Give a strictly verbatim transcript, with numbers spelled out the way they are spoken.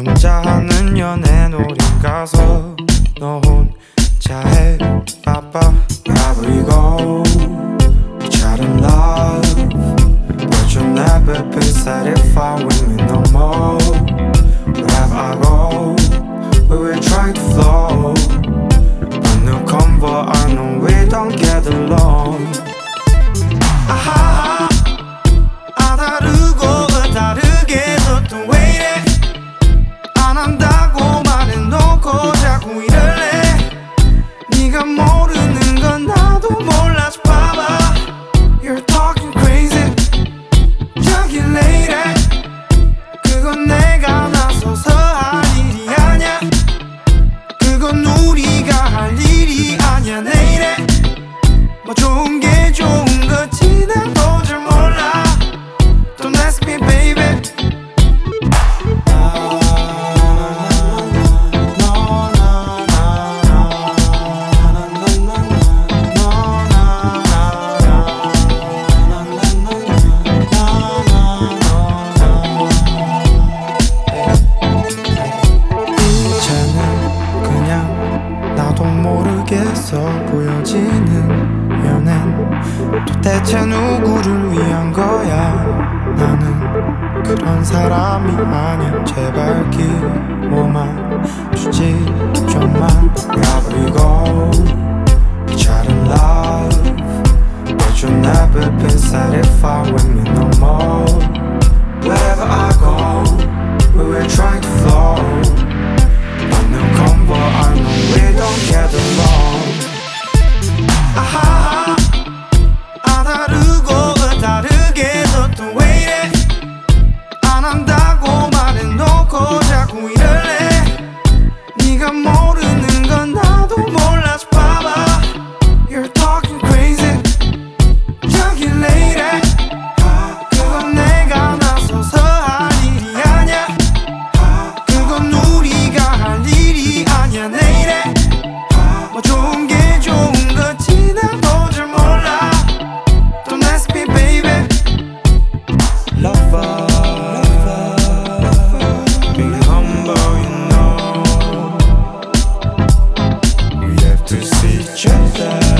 혼자 하는 연애 놀이 가서 너 혼자 해 바빠. Wherever you go, we try to love, but you'll never be satisfied with me no more. Wherever I go, we will try to flow, but no comfort, I know we don't get along. 아하, 아 다르고 다르게 너 또 왜 이래. 안 한다고 말해놓고 자꾸 이럴래. 네가 모르는 건 나도 몰라서 봐봐. You're talking crazy. 저길래 이래. 그건 내가 나서서 할 일이 아냐. 그건 우리가 할 일이 아냐. 내 이래. 뭐 좋은 게 좋은 거지 나도 잘 몰라. Don't ask me baby. 모르겠어 보여지는 연애는 도대체 누구를 위한 거야. 나는 그런 사람이 아니야. 제발 기워만 주지 좀만. Wherever you go, we try to love, but you'll never be satisfied with me no more. Wherever I go, we will try to flow, but no comfort, I know we don't get along. 아하, 아 다르고 다르게 너 또 왜 이래. 안 한다고 말해놓고 자꾸 이럴래. 네가 모르는 건 나도 몰라서 봐봐. You're talking crazy. 저길래 이래. 그건 내가 나서서 할 일이 아냐. 그건 우리가 할 일이 아냐. 내 이래. 뭐 좋은 게 좋은 거지 나도 잘 몰라. Don't ask me baby. Lover, be humble you know. We have to see each other.